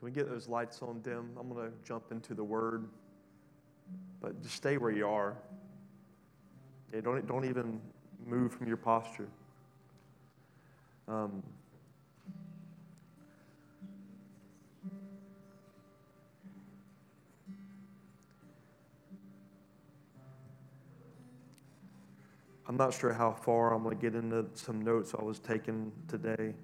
Can we get those lights on dim? I'm going to jump into the Word, but just stay where you are. Yeah, don't even move from your posture. I'm not sure how far I'm going to get into some notes I was taking today.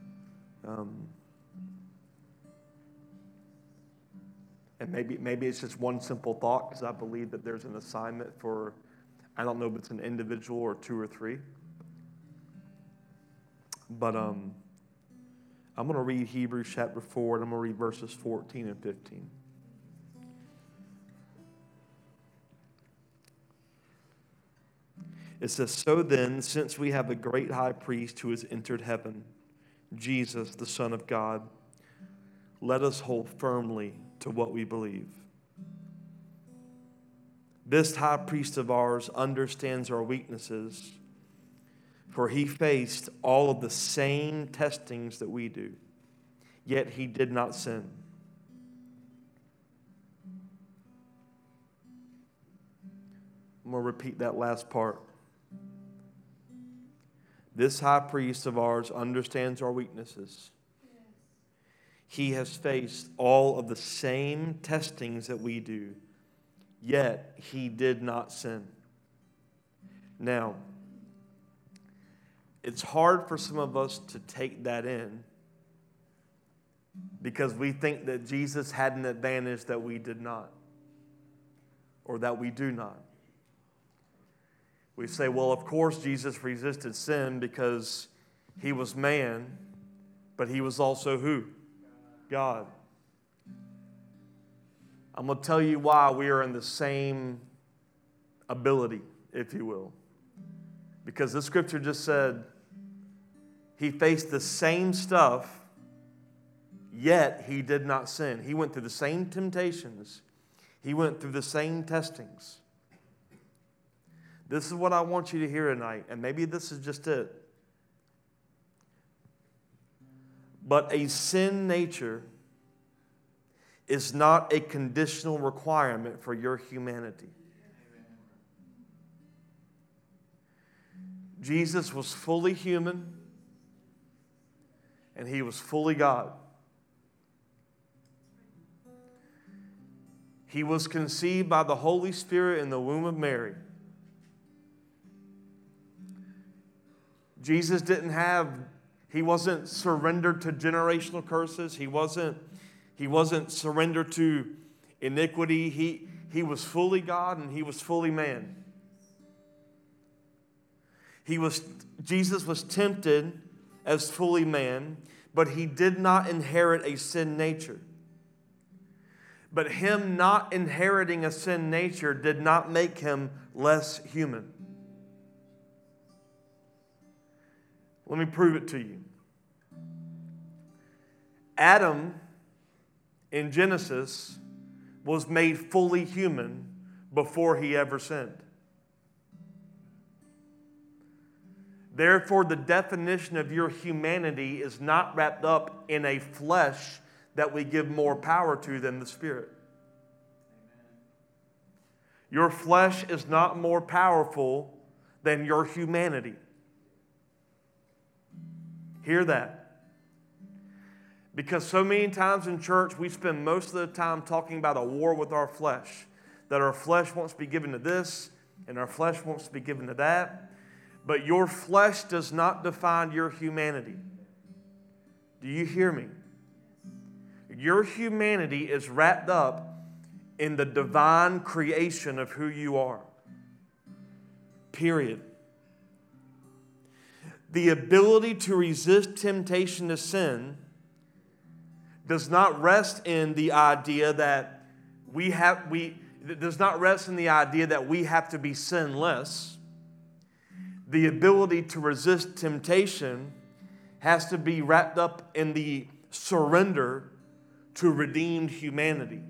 And maybe it's just one simple thought, because I believe that there's an assignment for, I don't know if it's an individual or two or three. But I'm going to read Hebrews chapter 4, and I'm going to read verses 14 and 15. It says, "So then, since we have a great high priest who has entered heaven, Jesus, the Son of God, let us hold firmly to what we believe. This high priest of ours understands our weaknesses, for he faced all of the same testings that we do, yet he did not sin." I'm going to repeat that last part. This high priest of ours understands our weaknesses. He has faced all of the same testings that we do, yet he did not sin. Now, it's hard for some of us to take that in because we think that Jesus had an advantage that we did not, or that we do not. We say, well, of course Jesus resisted sin because he was man, but he was also who? God. I'm going to tell you why we are in the same ability, if you will. Because the scripture just said he faced the same stuff, yet he did not sin. He went through the same temptations. He went through the same testings. This is what I want you to hear tonight, and maybe this is just it. But a sin nature is not a conditional requirement for your humanity. Jesus was fully human, and he was fully God. He was conceived by the Holy Spirit in the womb of Mary. Jesus he wasn't surrendered to generational curses. He wasn't surrendered to iniquity. He was fully God and he was fully man. Jesus was tempted as fully man, but he did not inherit a sin nature. But him not inheriting a sin nature did not make him less human. Let me prove it to you. Adam, in Genesis, was made fully human before he ever sinned. Therefore, the definition of your humanity is not wrapped up in a flesh that we give more power to than the Spirit. Your flesh is not more powerful than your humanity. Hear that. Because so many times in church, we spend most of the time talking about a war with our flesh. That our flesh wants to be given to this, and our flesh wants to be given to that. But your flesh does not define your humanity. Do you hear me? Your humanity is wrapped up in the divine creation of who you are. Period. The ability to resist temptation to sin does not rest in the idea that we have to be sinless. The ability to resist temptation has to be wrapped up in the surrender to redeemed humanity.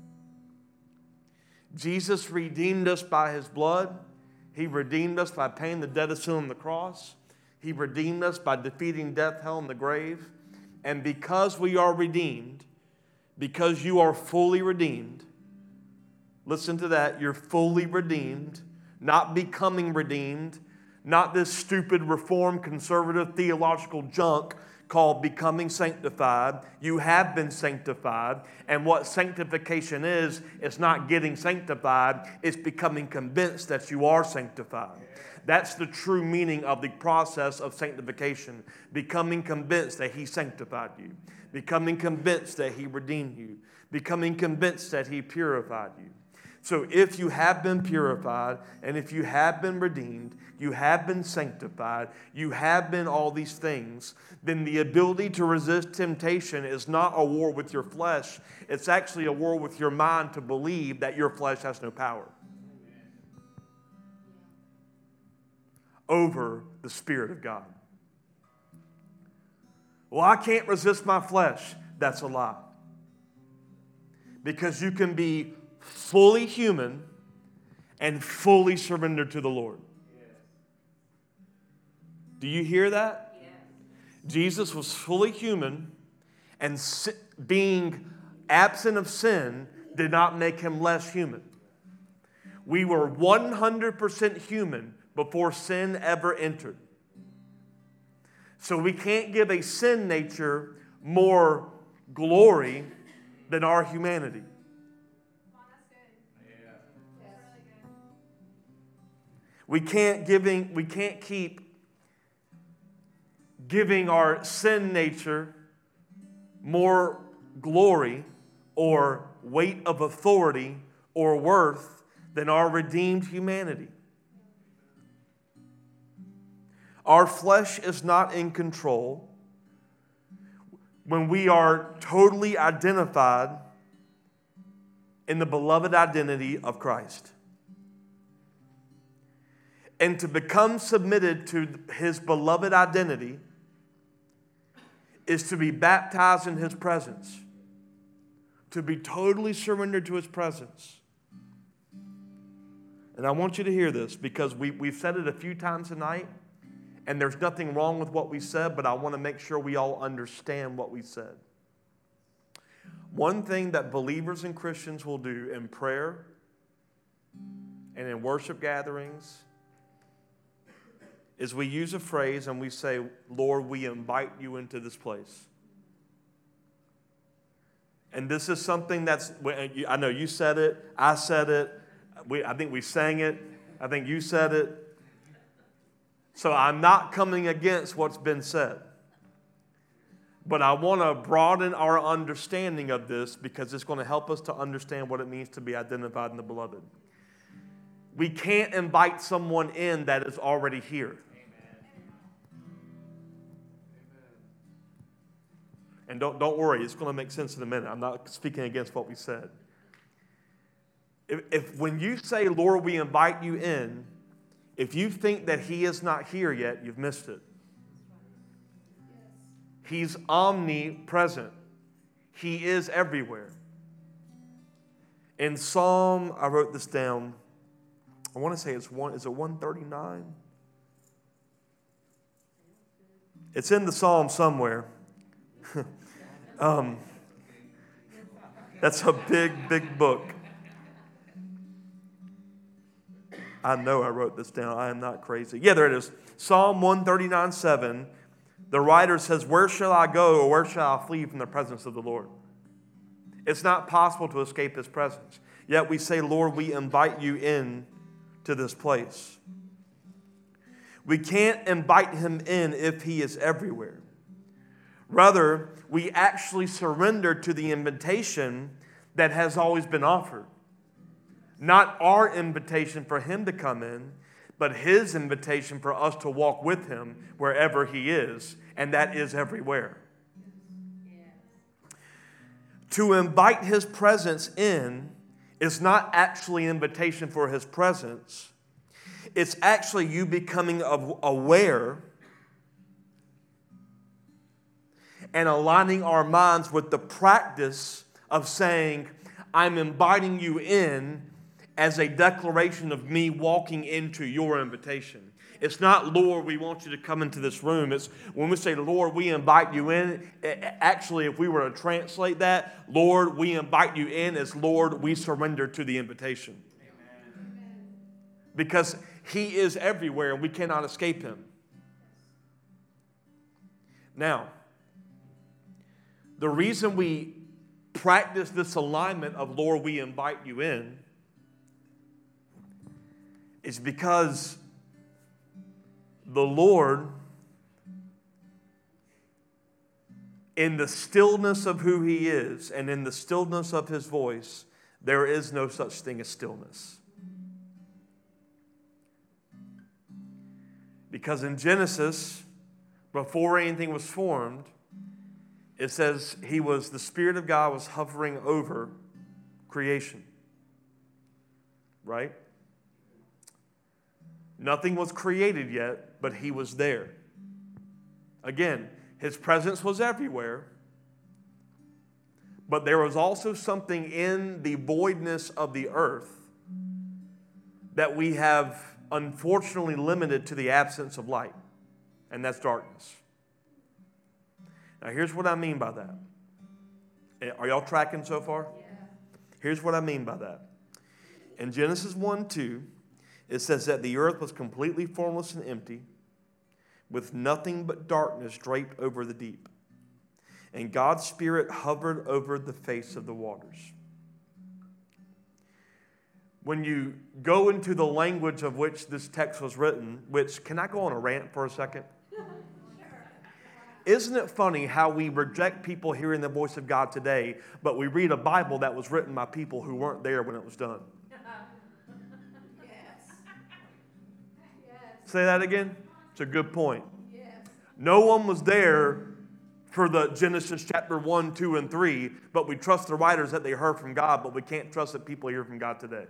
Jesus redeemed us by his blood. He redeemed us by paying the debt of sin on the cross. He redeemed us by defeating death, hell, and the grave. And because we are redeemed, because you are fully redeemed. Listen to that. You're fully redeemed, not becoming redeemed, not this stupid reformed conservative theological junk called becoming sanctified. You have been sanctified. And what sanctification is, it's not getting sanctified. It's becoming convinced that you are sanctified. That's the true meaning of the process of sanctification. Becoming convinced that He sanctified you. Becoming convinced that He redeemed you. Becoming convinced that He purified you. So if you have been purified, and if you have been redeemed, you have been sanctified, you have been all these things, then the ability to resist temptation is not a war with your flesh. It's actually a war with your mind to believe that your flesh has no power over the Spirit of God. Well, I can't resist my flesh. That's a lie. Because you can be fully human and fully surrendered to the Lord. Do you hear that? Yes. Jesus was fully human, and being absent of sin did not make Him less human. We were 100% human before sin ever entered. So we can't give a sin nature more glory than our humanity. We can't keep giving our sin nature more glory or weight of authority or worth than our redeemed humanity. Our flesh is not in control when we are totally identified in the beloved identity of Christ. And to become submitted to His beloved identity is to be baptized in His presence, to be totally surrendered to His presence. And I want you to hear this, because we've said it a few times tonight, and there's nothing wrong with what we said, but I want to make sure we all understand what we said. One thing that believers and Christians will do in prayer and in worship gatherings is we use a phrase and we say, Lord, we invite you into this place. And this is something that's, I know you said it, I said it, I think we sang it, I think you said it. So I'm not coming against what's been said. But I want to broaden our understanding of this, because it's going to help us to understand what it means to be identified in the beloved. We can't invite someone in that is already here. And don't worry, it's going to make sense in a minute. I'm not speaking against what we said. If when you say, Lord, we invite you in, if you think that He is not here yet, you've missed it. He's omnipresent. He is everywhere. In Psalm, I wrote this down. I want to say is it 139? It's in the Psalm somewhere. That's a big, big book. I know I wrote this down. I am not crazy. Yeah, there it is. Psalm 139:7. The writer says, where shall I go, or where shall I flee from the presence of the Lord? It's not possible to escape His presence. Yet we say, Lord, we invite you in to this place. We can't invite Him in if He is everywhere. Rather, we actually surrender to the invitation that has always been offered. Not our invitation for Him to come in, but His invitation for us to walk with Him wherever He is, and that is everywhere. To invite His presence in is not actually an invitation for His presence. It's actually you becoming aware and aligning our minds with the practice of saying, I'm inviting you in as a declaration of me walking into your invitation. It's not, Lord, we want you to come into this room. It's when we say, Lord, we invite you in. Actually, if we were to translate that, Lord, we invite you in, as Lord, we surrender to the invitation. Amen. Because he is everywhere and we cannot escape him. Now, the reason we practice this alignment of, Lord, we invite you in, is because the Lord, in the stillness of who he is and in the stillness of his voice, there is no such thing as stillness. Because in Genesis, before anything was formed, it says the Spirit of God was hovering over creation. Right? Nothing was created yet, but he was there. Again, his presence was everywhere, but there was also something in the voidness of the earth that we have unfortunately limited to the absence of light, and that's darkness. Now, here's what I mean by that. Are y'all tracking so far? Yeah. Here's what I mean by that. In Genesis 1:2, it says that the earth was completely formless and empty, with nothing but darkness draped over the deep. And God's Spirit hovered over the face of the waters. When you go into the language of which this text was written, which, can I go on a rant for a second? Isn't it funny how we reject people hearing the voice of God today, but we read a Bible that was written by people who weren't there when it was done? Say that again? It's a good point. Yes. No one was there for the Genesis chapter 1, 2, and 3, but we trust the writers that they heard from God, but we can't trust that people hear from God today.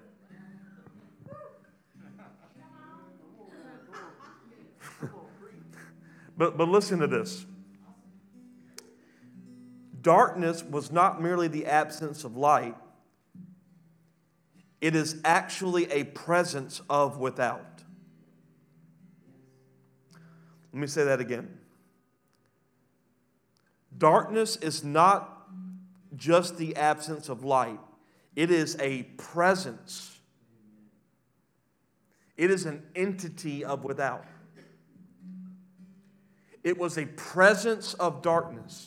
But listen to this. Darkness was not merely the absence of light. It is actually a presence of without. Let me say that again. Darkness is not just the absence of light. It is a presence. It is an entity of without. It was a presence of darkness.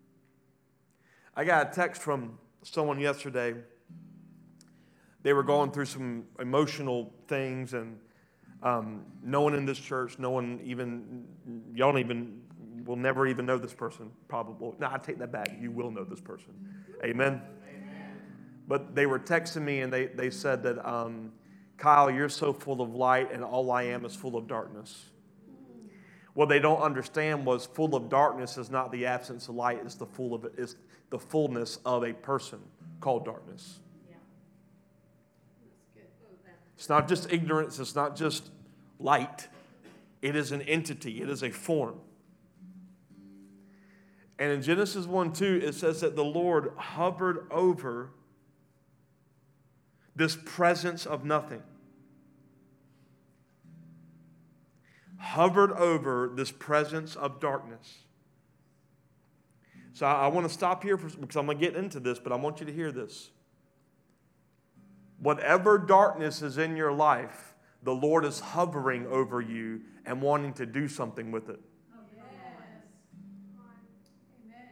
I got a text from someone yesterday. They were going through some emotional things, and no one in this church, y'all will never even know this person, probably. No, I take that back. You will know this person. Amen? Amen. But they were texting me, and they said that, Kyle, you're so full of light, and all I am is full of darkness. What they don't understand was full of darkness is not the absence of light, it's the fullness of a person called darkness. Yeah. It's not just ignorance, it's not just light. It is an entity, it is a form. And in Genesis 1:2, it says that the Lord hovered over this presence of nothing. Hovered over this presence of darkness. So I want to stop here because I'm going to get into this, but I want you to hear this. Whatever darkness is in your life, the Lord is hovering over you and wanting to do something with it. Oh, yes. Amen.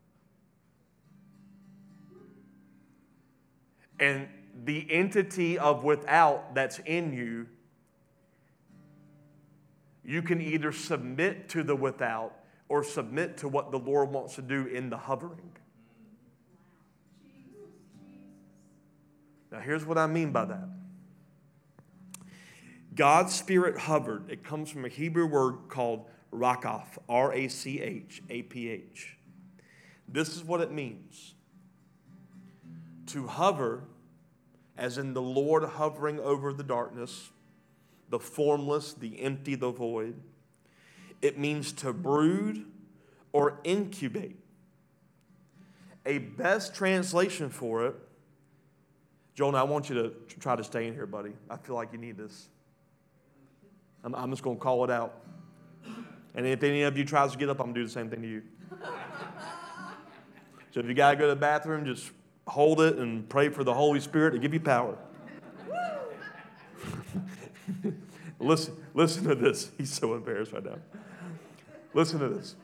And the entity of without that's in you, you can either submit to the without or submit to what the Lord wants to do in the hovering. Now, here's what I mean by that. God's Spirit hovered. It comes from a Hebrew word called rakaph, R-A-C-H-A-P-H. This is what it means. To hover, as in the Lord hovering over the darkness, the formless, the empty, the void. It means to brood or incubate. A best translation for it, Jonah, I want you to try to stay in here, buddy. I feel like you need this. I'm just going to call it out. And if any of you tries to get up, I'm going to do the same thing to you. So if you got to go to the bathroom, just hold it and pray for the Holy Spirit to give you power. Listen to this. He's so embarrassed right now. Listen to this.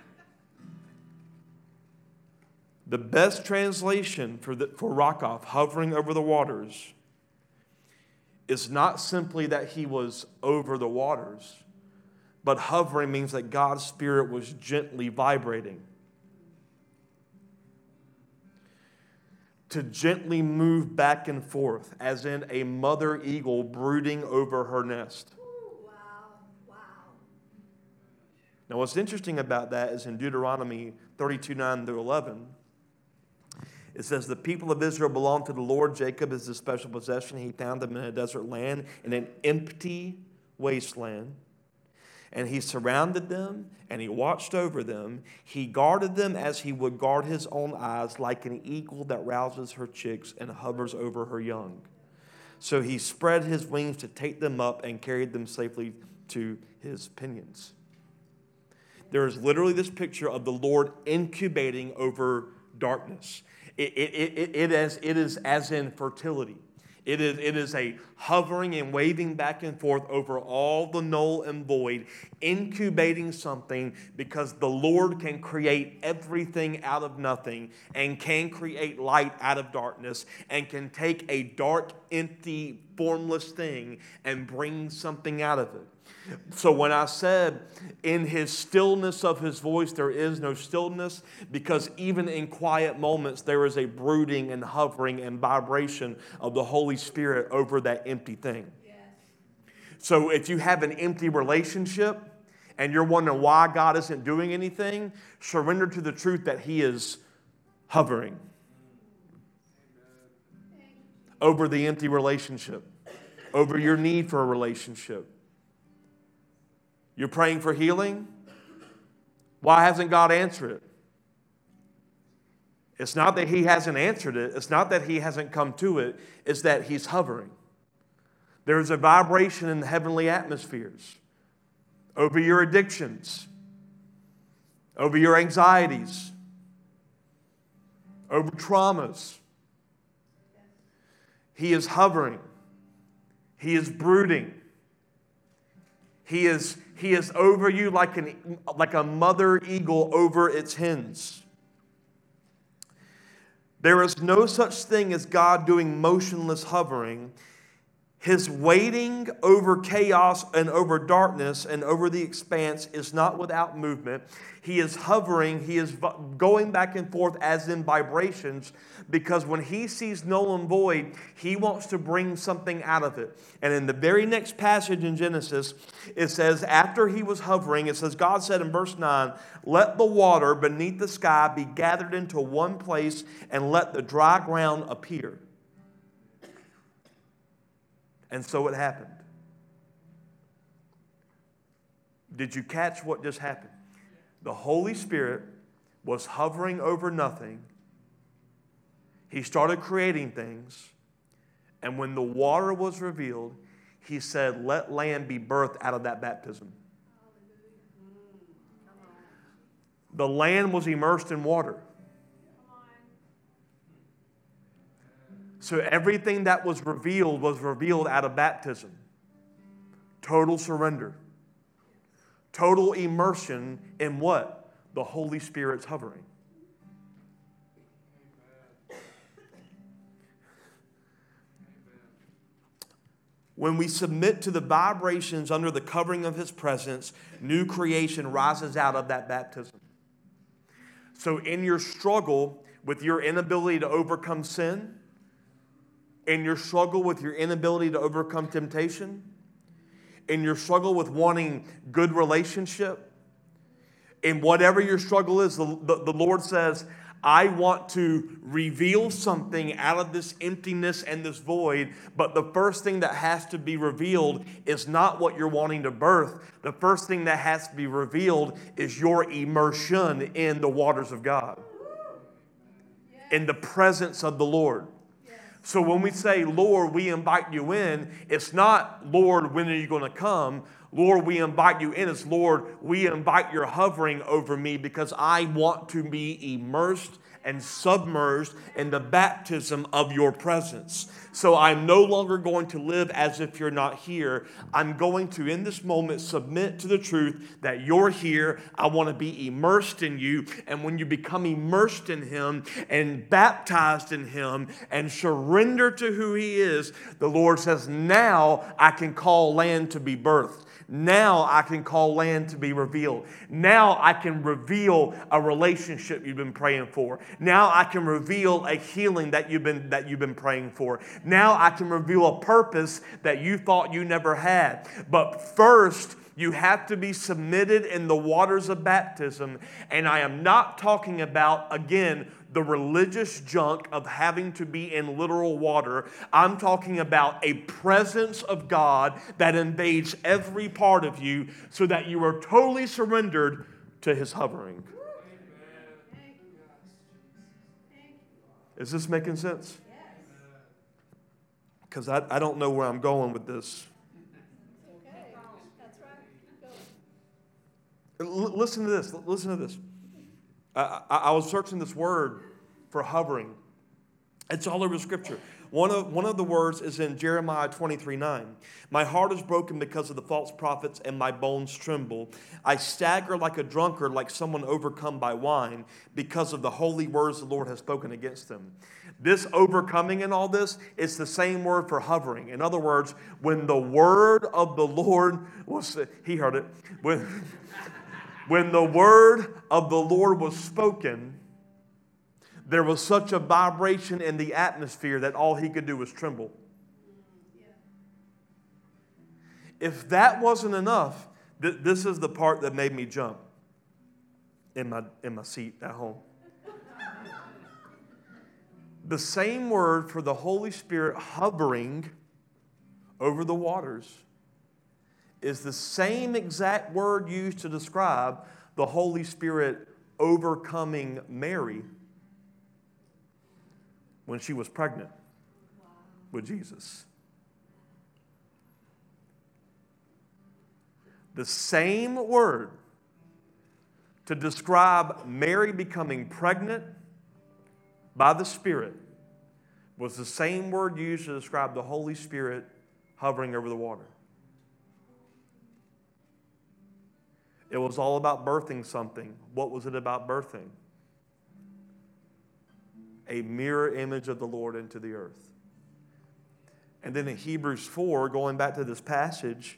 The best translation for Rakhov, hovering over the waters, is not simply that he was over the waters, but hovering means that God's Spirit was gently vibrating. To gently move back and forth, as in a mother eagle brooding over her nest. Wow. Now, what's interesting about that is in Deuteronomy 32:9-11, it says, the people of Israel belong to the Lord. Jacob is his special possession. He found them in a desert land, in an empty wasteland. And he surrounded them, and he watched over them. He guarded them as he would guard his own eyes, like an eagle that rouses her chicks and hovers over her young. So he spread his wings to take them up and carried them safely to his pinions. There is literally this picture of the Lord incubating over darkness. It is as in fertility. It is a hovering and waving back and forth over all the null and void, incubating something, because the Lord can create everything out of nothing and can create light out of darkness and can take a dark, empty, formless thing and bring something out of it. So when I said in his stillness of his voice there is no stillness, because even in quiet moments there is a brooding and hovering and vibration of the Holy Spirit over that empty thing. Yes. So if you have an empty relationship and you're wondering why God isn't doing anything, surrender to the truth that he is hovering over the empty relationship, over your need for a relationship. You're praying for healing? Why hasn't God answered it? It's not that he hasn't answered it. It's not that he hasn't come to it. It's that he's hovering. There's a vibration in the heavenly atmospheres over your addictions, over your anxieties, over traumas. He is hovering. He is brooding. He is over you like a mother eagle over its hens. There is no such thing as God doing motionless hovering. His waiting over chaos and over darkness and over the expanse is not without movement. He is hovering. He is going back and forth as in vibrations, because when he sees null and void, he wants to bring something out of it. And in the very next passage in Genesis, it says, after he was hovering, it says, God said in verse 9, let the water beneath the sky be gathered into one place, and let the dry ground appear. And so it happened. Did you catch what just happened? The Holy Spirit was hovering over nothing. He started creating things. And when the water was revealed, he said, let land be birthed out of that baptism. The land was immersed in water. So everything that was revealed out of baptism. Total surrender. Total immersion in what? The Holy Spirit's hovering. When we submit to the vibrations under the covering of his presence, new creation rises out of that baptism. So in your struggle with your inability to overcome sin, in your struggle with your inability to overcome temptation, in your struggle with wanting good relationship, in whatever your struggle is, the Lord says, I want to reveal something out of this emptiness and this void, but the first thing that has to be revealed is not what you're wanting to birth. The first thing that has to be revealed is your immersion in the waters of God, in the presence of the Lord. So when we say, Lord, we invite you in, it's not, Lord, when are you going to come? Lord, we invite you in. It's, Lord, we invite your hovering over me because I want to be immersed and submerged in the baptism of your presence. So I'm no longer going to live as if you're not here. I'm going to, in this moment, submit to the truth that you're here. I want to be immersed in you. And when you become immersed in him and baptized in him and surrender to who he is, the Lord says, now I can call land to be birthed. Now I can call land to be revealed. Now I can reveal a relationship you've been praying for. Now I can reveal a healing that you've been praying for. Now I can reveal a purpose that you thought you never had. But first, you have to be submitted in the waters of baptism. And I am not talking about, again, the religious junk of having to be in literal water. I'm talking about a presence of God that invades every part of you so that you are totally surrendered to his hovering. Is this making sense? Because I don't know where I'm going with this. Listen to this. Listen to this. I was searching this word for hovering. It's all over Scripture. One of the words is in Jeremiah 23:9. My heart is broken because of the false prophets, and my bones tremble. I stagger like a drunkard, like someone overcome by wine, because of the holy words the Lord has spoken against them. This overcoming and all this, it's the same word for hovering. In other words, when the word of the Lord was, he heard it, when the word of the Lord was spoken, there was such a vibration in the atmosphere that all he could do was tremble. If that wasn't enough, this is the part that made me jump in my seat at home. The same word for the Holy Spirit hovering over the waters is the same exact word used to describe the Holy Spirit overcoming Mary when she was pregnant with Jesus. The same word to describe Mary becoming pregnant by the Spirit was the same word used to describe the Holy Spirit hovering over the water. It was all about birthing something. What was it about birthing? A mirror image of the Lord into the earth. And then in Hebrews 4, going back to this passage,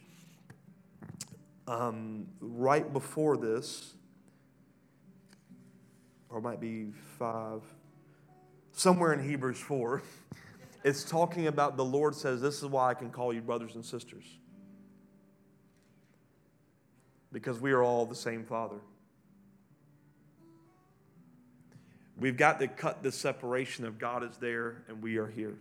right before this, or it might be 5, somewhere in Hebrews 4, it's talking about the Lord says, this is why I can call you brothers and sisters. Because we are all the same Father. We've got to cut this separation of God is there and we are here.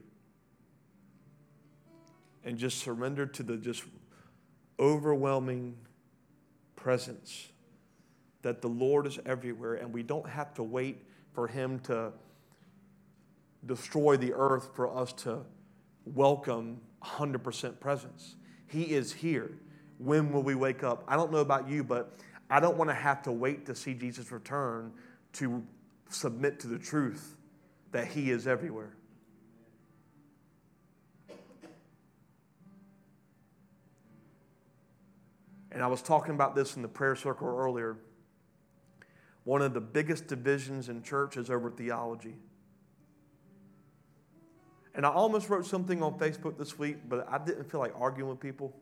And just surrender to the just overwhelming presence that the Lord is everywhere, and we don't have to wait for him to destroy the earth for us to welcome 100% presence. He is here. When will we wake up? I don't know about you, but I don't want to have to wait to see Jesus return to submit to the truth that he is everywhere. And I was talking about this in the prayer circle earlier. One of the biggest divisions in church is over theology. And I almost wrote something on Facebook this week, but I didn't feel like arguing with people.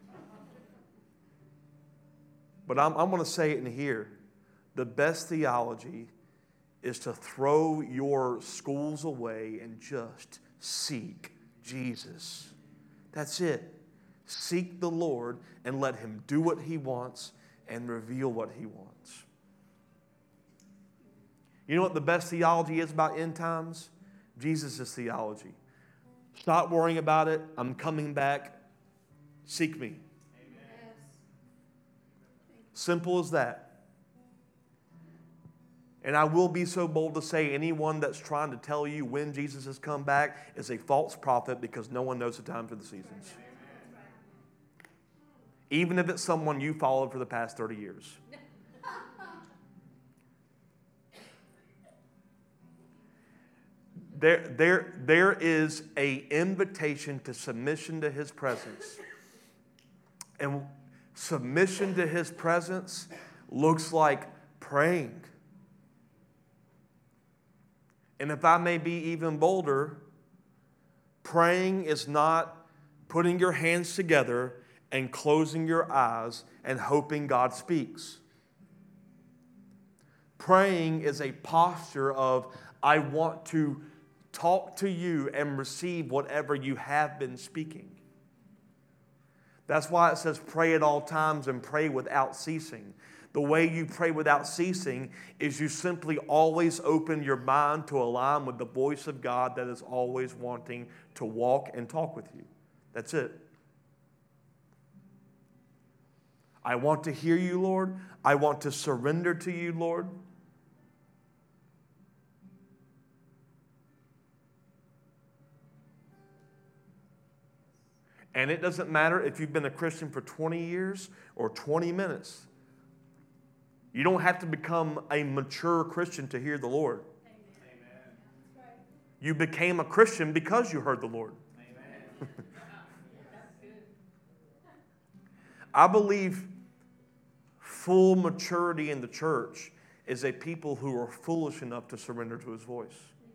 But I'm going to say it in here. The best theology is to throw your schools away and just seek Jesus. That's it. Seek the Lord and let him do what he wants and reveal what he wants. You know what the best theology is about end times? Jesus' theology. Stop worrying about it. I'm coming back. Seek me. Simple as that. And I will be so bold to say anyone that's trying to tell you when Jesus has come back is a false prophet, because no one knows the times or the seasons. Even if it's someone you followed for the past 30 years. There is an invitation to submission to His presence. And submission to His presence looks like praying. And if I may be even bolder, praying is not putting your hands together and closing your eyes and hoping God speaks. Praying is a posture of, I want to talk to you and receive whatever you have been speaking. That's why it says pray at all times and pray without ceasing. The way you pray without ceasing is you simply always open your mind to align with the voice of God that is always wanting to walk and talk with you. That's it. I want to hear you, Lord. I want to surrender to you, Lord. And it doesn't matter if you've been a Christian for 20 years or 20 minutes. You don't have to become a mature Christian to hear the Lord. Amen. You became a Christian because you heard the Lord. Amen. I believe full maturity in the church is a people who are foolish enough to surrender to His voice.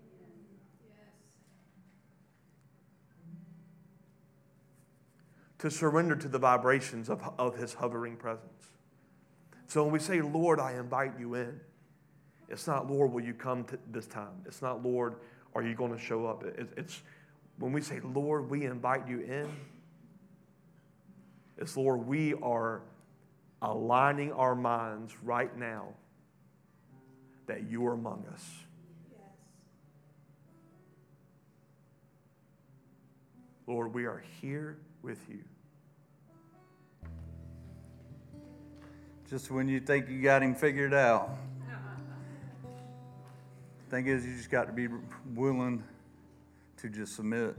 To surrender to the vibrations of His hovering presence. So when we say, Lord, I invite you in, it's not, Lord, will you come this time? It's not, Lord, are you going to show up? It's when we say, Lord, we invite you in, it's, Lord, we are aligning our minds right now that you are among us. Yes. Lord, we are here with you. Just when you think you got Him figured out. Thing is, you just got to be willing to just submit.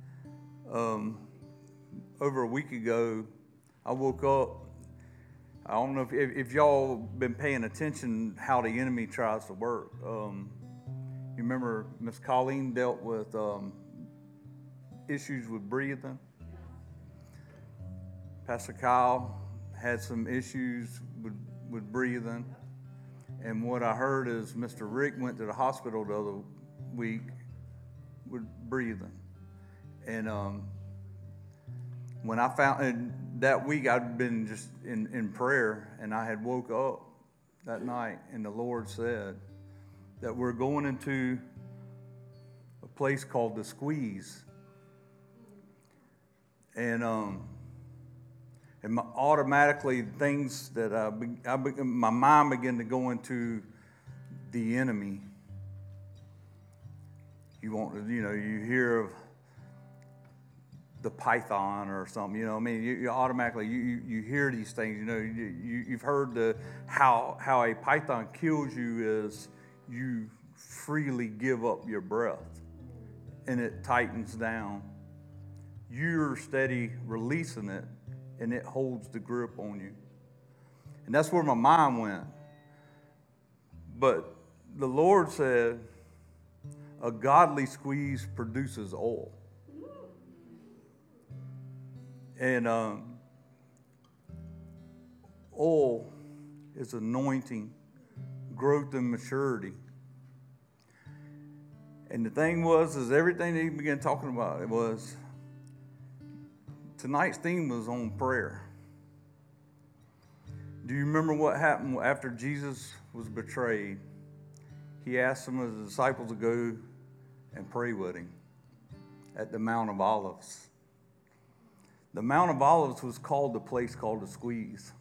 Over a week ago, I woke up. I don't know if y'all been paying attention how the enemy tries to work. You remember Miss Colleen dealt with issues with breathing. Pastor Kyle had some issues with breathing. And what I heard is Mr. Rick went to the hospital the other week with breathing. And when I found, and that week I'd been just in prayer, and I had woke up that night, and the Lord said that we're going into a place called the Squeeze. And automatically things that my mind began to go into the enemy. You hear of the python or something, I mean, you automatically, you hear these things, you've heard how a python kills you is you freely give up your breath and it tightens down. You're steady releasing it, and it holds the grip on you. And that's where my mind went. But the Lord said, a godly squeeze produces oil. And oil is anointing, growth, and maturity. And the thing is everything that he began talking about, it was, tonight's theme was on prayer. Do you remember what happened after Jesus was betrayed? He asked some of the disciples to go and pray with him at the Mount of Olives. The Mount of Olives was called the place called the Squeeze.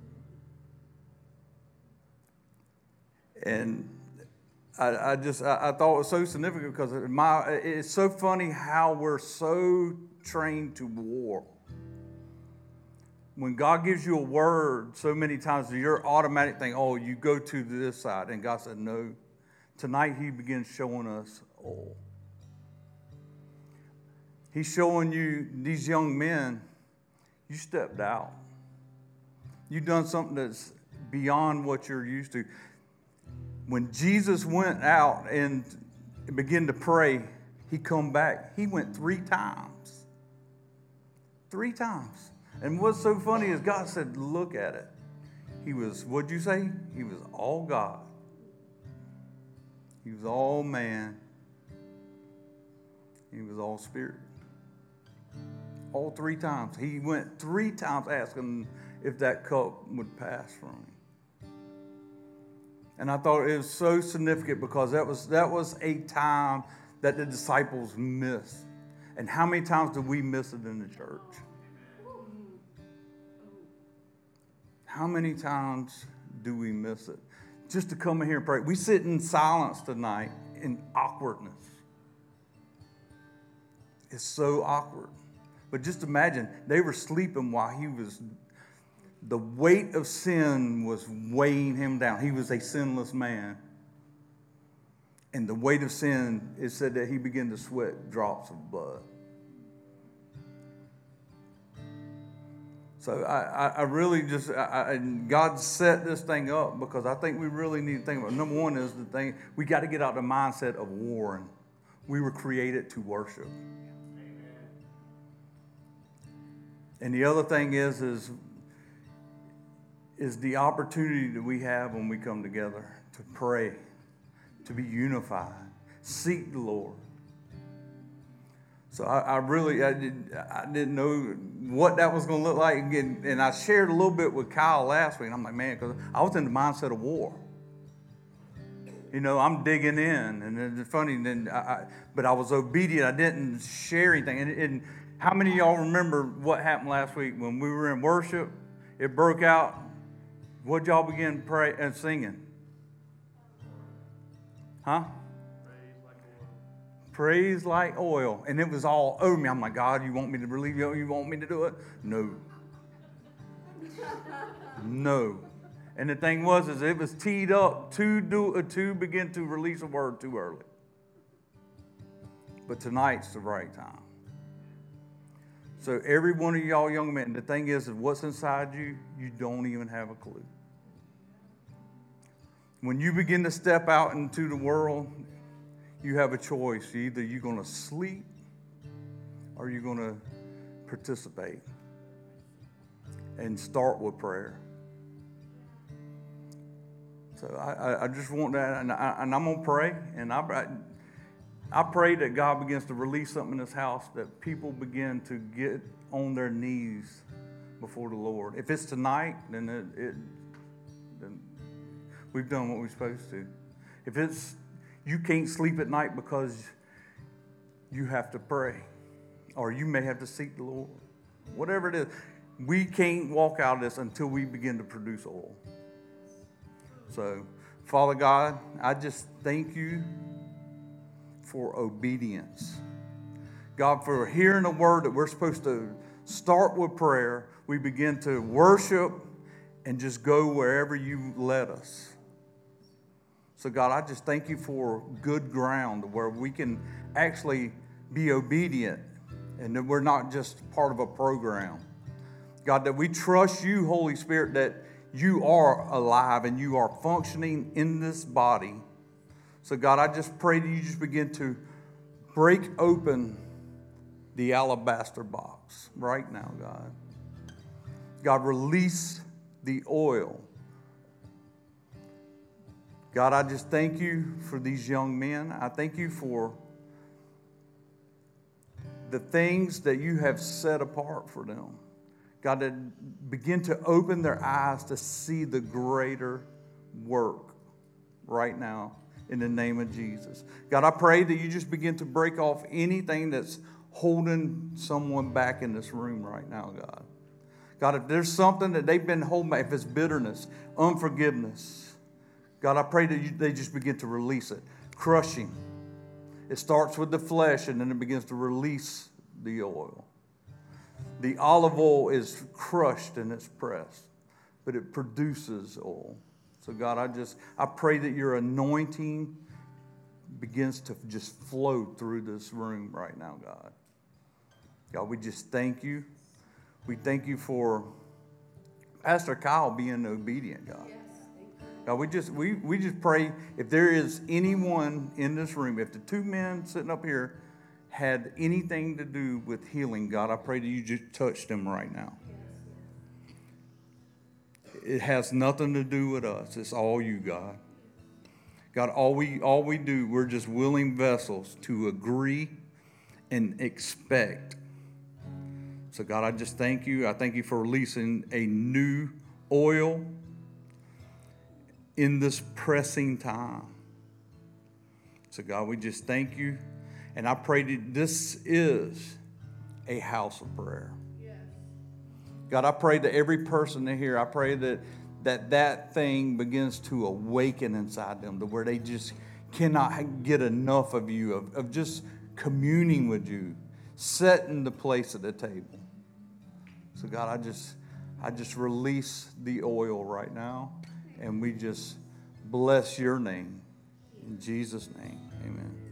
And I thought it was so significant because it's so funny how we're so trained to war. When God gives you a word, so many times your automatic thing, oh, you go to this side. And God said, no, Tonight, he begins showing us oil. He's showing you, these young men, you stepped out. You've done something that's beyond what you're used to. When Jesus went out and began to pray, he come back. He went 3 times. 3 times. And what's so funny is God said, look at it. He was, what'd you say? He was all God. He was all man. He was all spirit. All 3 times. He went 3 times asking if that cup would pass from him. And I thought it was so significant because that was a time that the disciples missed. And how many times do we miss it in the church? How many times do we miss it? Just to come in here and pray. We sit in silence tonight in awkwardness. It's so awkward. But just imagine, they were sleeping while the weight of sin was weighing him down. He was a sinless man. And the weight of sin, it said that he began to sweat drops of blood. So I really just, God set this thing up because I think we really need to think about it. Number one is the thing, we got to get out of the mindset of warring. We were created to worship. And the other thing is the opportunity that we have when we come together to pray, to be unified, seek the Lord. So I didn't know what that was going to look like. And I shared a little bit with Kyle last week. And I'm like, man, because I was in the mindset of war. You know, I'm digging in. And it's funny, but I was obedient. I didn't share anything. And how many of y'all remember what happened last week when we were in worship? It broke out. What'd y'all begin praying and singing? Huh? Praise like oil. And it was all over me. I'm like, God, you want me to believe you? You want me to do it? No. No. And the thing was, it was teed up to begin to release a word too early. But tonight's the right time. So every one of y'all young men, the thing is what's inside you, you don't even have a clue. When you begin to step out into the world, you have a choice. Either you're going to sleep or you're going to participate and start with prayer. So I just want that, and I'm going to pray, and I pray that God begins to release something in this house, that people begin to get on their knees before the Lord. If it's tonight, then then we've done what we're supposed to. If it's you can't sleep at night because you have to pray, or you may have to seek the Lord, whatever it is, we can't walk out of this until we begin to produce oil. So, Father God, I just thank you for obedience. God, for hearing a word that we're supposed to start with prayer, we begin to worship and just go wherever you led us. So God, I just thank you for good ground where we can actually be obedient and that we're not just part of a program. God, that we trust you, Holy Spirit, that you are alive and you are functioning in this body. So God, I just pray that you just begin to break open the alabaster box right now, God. God, release the oil. God, I just thank you for these young men. I thank you for the things that you have set apart for them. God, that begin to open their eyes to see the greater work right now in the name of Jesus. God, I pray that you just begin to break off anything that's holding someone back in this room right now, God. God, if there's something that they've been holding back, if it's bitterness, unforgiveness, God, I pray that they just begin to release it. Crushing. It starts with the flesh and then it begins to release the oil. The olive oil is crushed and it's pressed, but it produces oil. So God, I pray that your anointing begins to just flow through this room right now, God. God, we just thank you. We thank you for Pastor Kyle being obedient, God. God, we just pray if there is anyone in this room, if the two men sitting up here had anything to do with healing, God, I pray that you just touch them right now. It has nothing to do with us. It's all you, God. God, all we do, we're just willing vessels to agree and expect. So, God, I just thank you. I thank you for releasing a new oil in this pressing time. So, God, we just thank you. And I pray that this is a house of prayer. Yes. God, I pray that every person in here, I pray that thing begins to awaken inside them to where they just cannot get enough of you, of just communing with you, setting the place at the table. So, God, I just release the oil right now, and we just bless your name. In Jesus' name, amen.